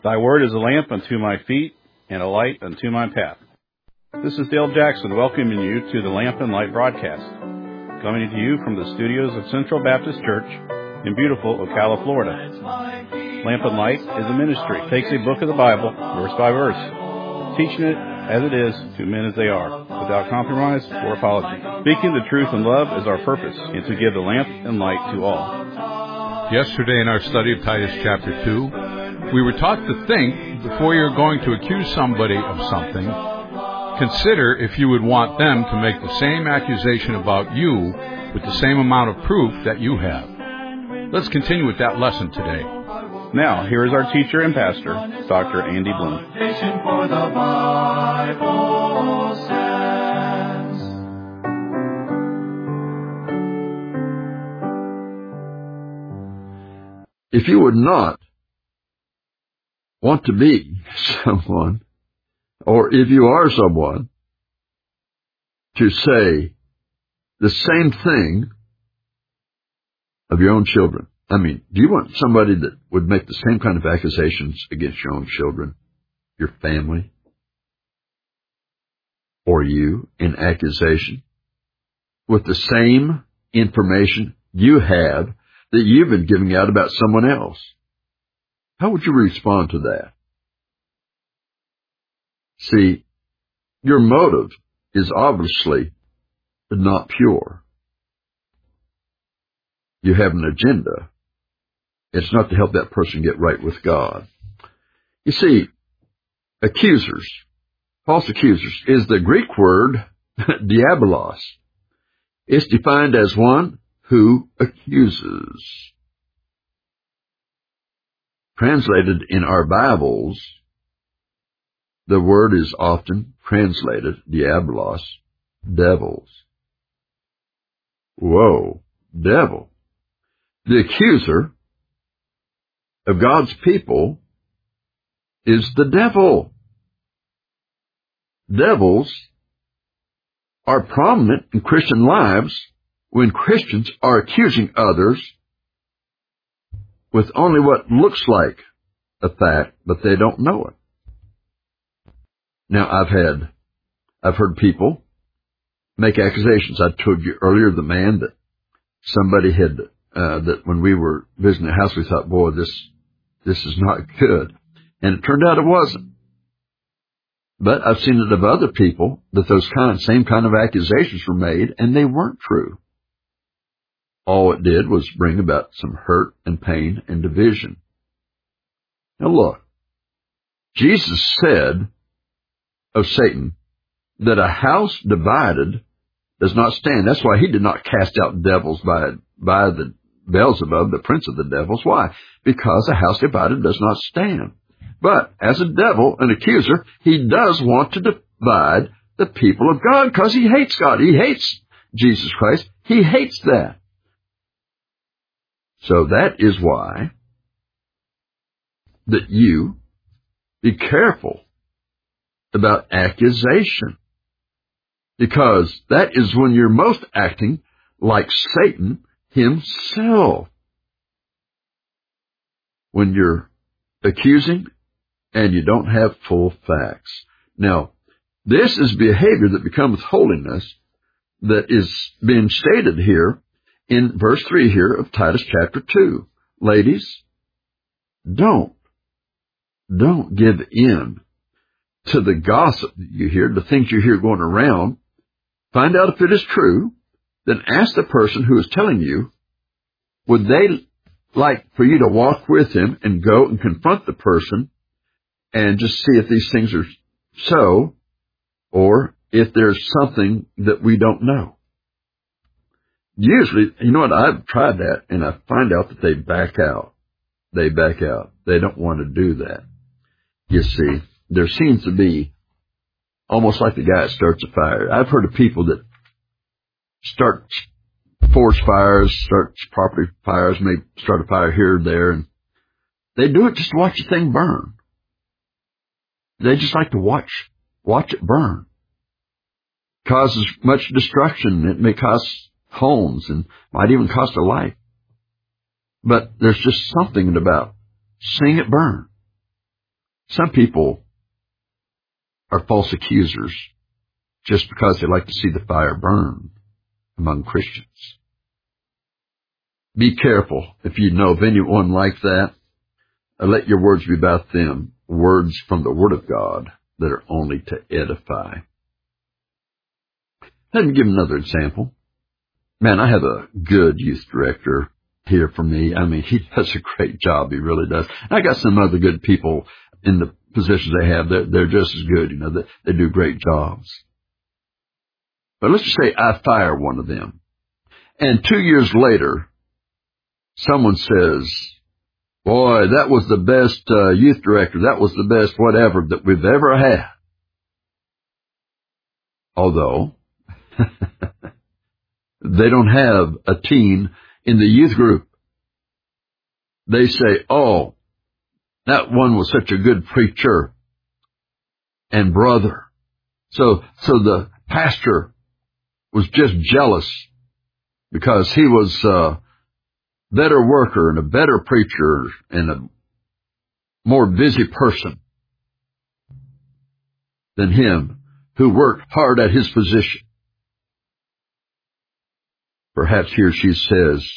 Thy word is a lamp unto my feet and a light unto my path. This is Dale Jackson welcoming you to the Lamp and Light broadcast, coming to you from the studios of Central Baptist Church in beautiful Ocala, Florida. Lamp and Light is a ministry. It takes a book of the Bible, verse by verse, teaching it as it is to men as they are, without compromise or apology. Speaking the truth in love is our purpose, and to give the lamp and light to all. Yesterday in our study of Titus chapter 2, we were taught to think before you're going to accuse somebody of something, consider if you would want them to make the same accusation about you with the same amount of proof that you have. Let's continue with that lesson today. Now, here is our teacher and pastor, Dr. Andy Bloom. If you would not want to be someone, or if you are someone, to say the same thing of your own children. I mean, do you want somebody that would make the same kind of accusations against your own children, your family, or you in accusation, with the same information you have that you've been giving out about someone else? How would you respond to that? See, your motive is obviously not pure. You have an agenda. It's not to help that person get right with God. You see, accusers, false accusers, is the Greek word diabolos. It's defined as one who accuses. Translated in our Bibles, the word is often translated, diabolos, devils. Whoa, devil. The accuser of God's people is the devil. Devils are prominent in Christian lives when Christians are accusing others with only what looks like a fact, but they don't know it. Now, I've heard people make accusations. I told you earlier the man that somebody had, that when we were visiting the house, we thought, boy, this is not good. And it turned out it wasn't. But I've seen it of other people that those same kind of accusations were made, and they weren't true. All it did was bring about some hurt and pain and division. Now look, Jesus said of Satan that a house divided does not stand. That's why he did not cast out devils by the Beelzebub, the prince of the devils. Why? Because a house divided does not stand. But as a devil, an accuser, he does want to divide the people of God because he hates God. He hates Jesus Christ. He hates that. So that is why that you be careful about accusation, because that is when you're most acting like Satan himself. When you're accusing and you don't have full facts. Now, this is behavior that becomes holiness that is being stated here in verse 3 here of Titus chapter 2. Ladies, don't give in to the gossip that you hear, the things you hear going around. Find out if it is true. Then ask the person who is telling you, would they like for you to walk with him and go and confront the person and just see if these things are so, or if there's something that we don't know. Usually, you know what, I've tried that, and I find out that they back out. They back out. They don't want to do that. You see, there seems to be almost like the guy that starts a fire. I've heard of people that start forest fires, start property fires, may start a fire here or there, and they do it just to watch the thing burn. They just like to watch it burn. Causes much destruction. It may cost homes and might even cost a life. But there's just something about seeing it burn. Some people are false accusers just because they like to see the fire burn among Christians. Be careful if you know of anyone like that. Let your words be about them, words from the Word of God that are only to edify. Let me give another example. Man, I have a good youth director here for me. I mean, he does a great job. He really does. I got some other good people in the positions they have. They're just as good. You know, they do great jobs. But let's just say I fire one of them. And 2 years later, someone says, boy, that was the best youth director. That was the best whatever that we've ever had. Although, they don't have a teen in the youth group. They say, oh, that one was such a good preacher and brother. So the pastor was just jealous because he was a better worker and a better preacher and a more busy person than him who worked hard at his position. Perhaps he or she says,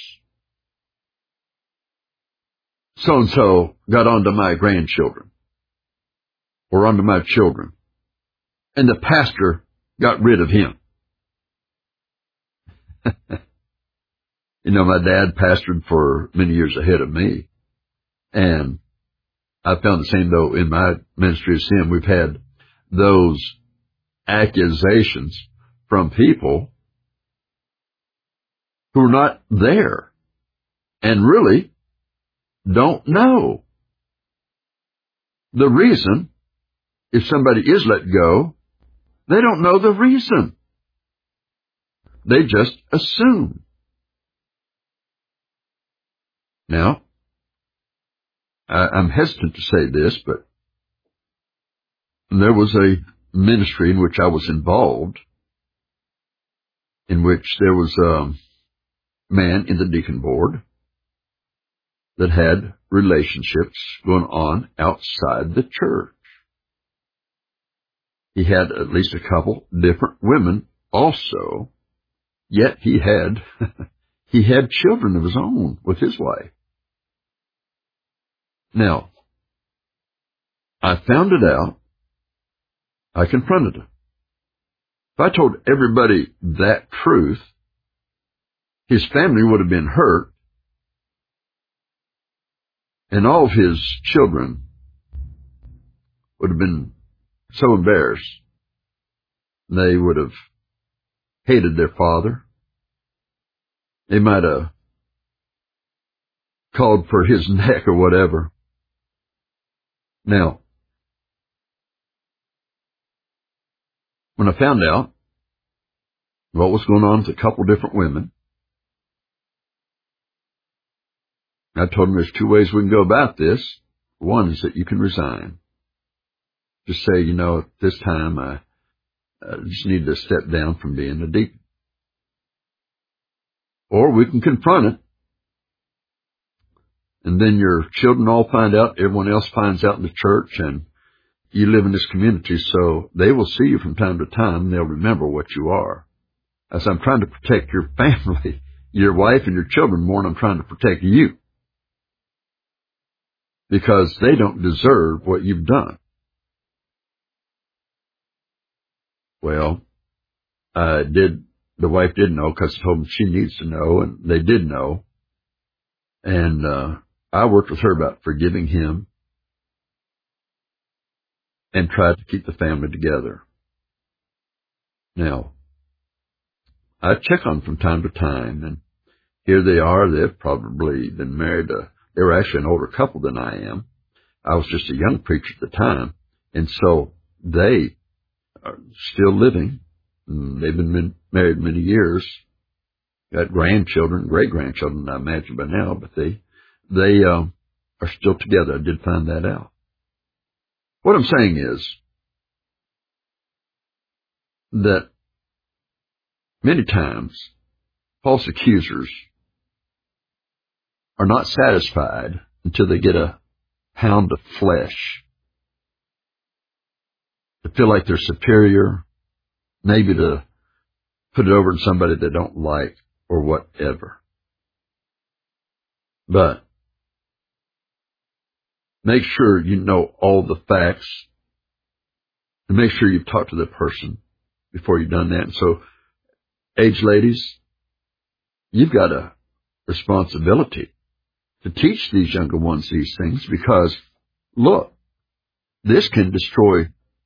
so-and-so got onto my grandchildren or onto my children, and the pastor got rid of him. You know, my dad pastored for many years ahead of me, and I found the same, though, in my ministry as him. We've had those accusations from people who are not there and really don't know the reason. If somebody is let go, they don't know the reason. They just assume. Now, I'm hesitant to say this, but there was a ministry in which I was involved, in which there was a man in the deacon board that had relationships going on outside the church. He had at least a couple different women also, yet he had children of his own with his wife. Now, I found it out. I confronted him. If I told everybody that truth, his family would have been hurt, and all of his children would have been so embarrassed. They would have hated their father. They might have called for his neck or whatever. Now, when I found out what was going on with a couple different women, I told them there's two ways we can go about this. One is that you can resign. Just say, you know, at this time I just need to step down from being a deacon. Or we can confront it, and then your children all find out, everyone else finds out in the church, and you live in this community, so they will see you from time to time, and they'll remember what you are. As I'm trying to protect your family, your wife and your children more than I'm trying to protect you. Because they don't deserve what you've done. Well, the wife did know, because I told them she needs to know, and they did know. And I worked with her about forgiving him and tried to keep the family together. Now, I check on them from time to time, and here they are. They've probably been married they were actually an older couple than I am. I was just a young preacher at the time, and so they are still living. They've been married many years, got grandchildren, great-grandchildren, I imagine by now, but they are still together. I did find that out. What I'm saying is that many times false accusers are not satisfied until they get a pound of flesh to feel like they're superior, maybe to put it over to somebody they don't like or whatever. But make sure you know all the facts and make sure you've talked to the person before you've done that. And so, age ladies, you've got a responsibility to teach these younger ones these things because, look, this can destroy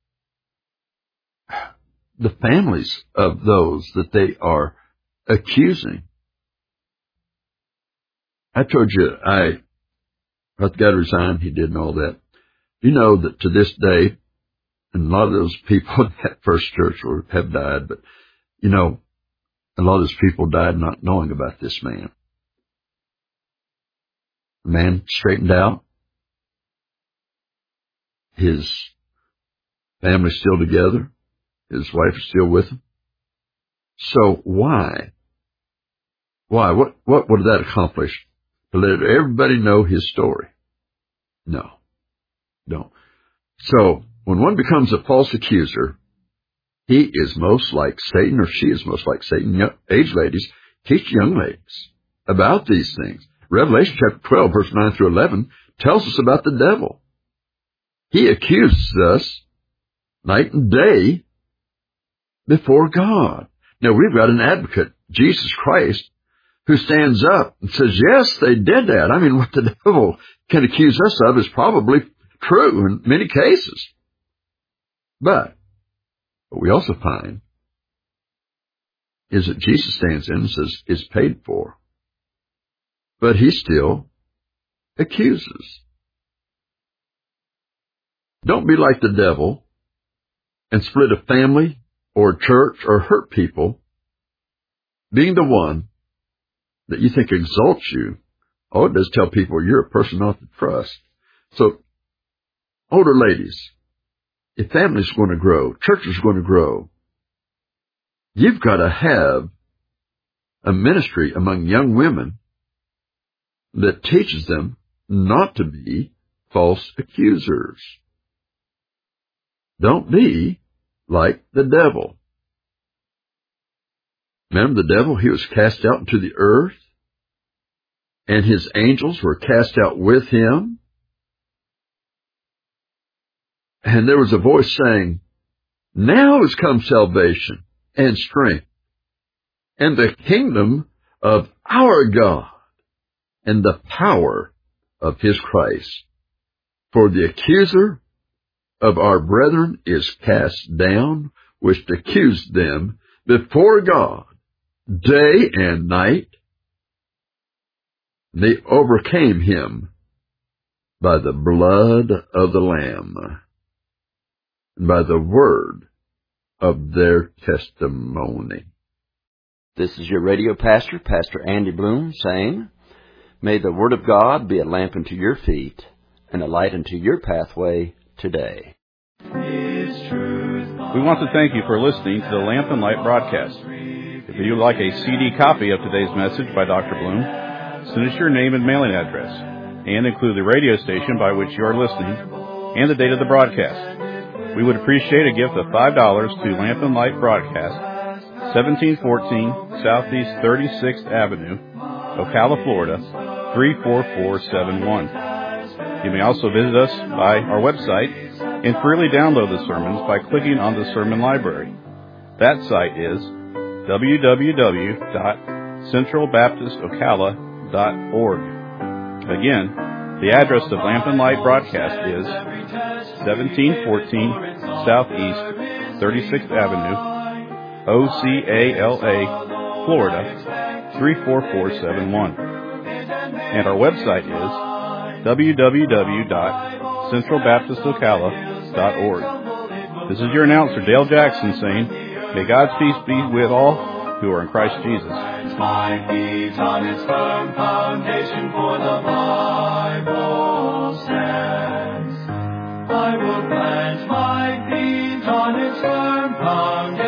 the families of those that they are accusing. I told you I got to resign. He did and all that. You know that to this day, and a lot of those people in that first church have died, but, you know, a lot of those people died not knowing about this man. The man straightened out. His family's still together. His wife is still with him. So why? What did that accomplish? To let everybody know his story? No. Don't. So when one becomes a false accuser, he is most like Satan, or she is most like Satan. Age ladies, teach young ladies about these things. Revelation chapter 12, verse 9 through 11 tells us about the devil. He accuses us night and day before God. Now, we've got an advocate, Jesus Christ, who stands up and says, yes, they did that. I mean, what the devil can accuse us of is probably true in many cases. But what we also find is that Jesus stands in and says, it's paid for. But he still accuses. Don't be like the devil and split a family or a church or hurt people, being the one that you think exalts you. Oh, it does tell people you're a person not to trust. So, older ladies, if families are going to grow, churches are going to grow, you've got to have a ministry among young women that teaches them not to be false accusers. Don't be like the devil. Remember the devil? He was cast out into the earth, and his angels were cast out with him. And there was a voice saying, now has come salvation and strength and the kingdom of our God and the power of his Christ. For the accuser of our brethren is cast down, which accused them before God day and night. They overcame him by the blood of the Lamb and by the word of their testimony. This is your radio pastor, Pastor Andy Bloom, saying, may the Word of God be a lamp unto your feet and a light unto your pathway today. We want to thank you for listening to the Lamp and Light broadcast. If you would like a CD copy of today's message by Dr. Bloom, send us your name and mailing address, and include the radio station by which you are listening and the date of the broadcast. We would appreciate a gift of $5 to Lamp and Light Broadcast, 1714 Southeast 36th Avenue, Ocala, Florida, 34471. You may also visit us by our website and freely download the sermons by clicking on the sermon library. That site is www.centralbaptistocala.org. Again, the address of Lamp and Light Broadcast is 1714 Southeast 36th Avenue, Ocala, Florida, 34471. And our website is www.centralbaptistocala.org. This is your announcer, Dale Jackson, saying, may God's peace be with all who are in Christ Jesus. My feet on its firm foundation, for the Bible stands. I will plant my feet on its firm foundation.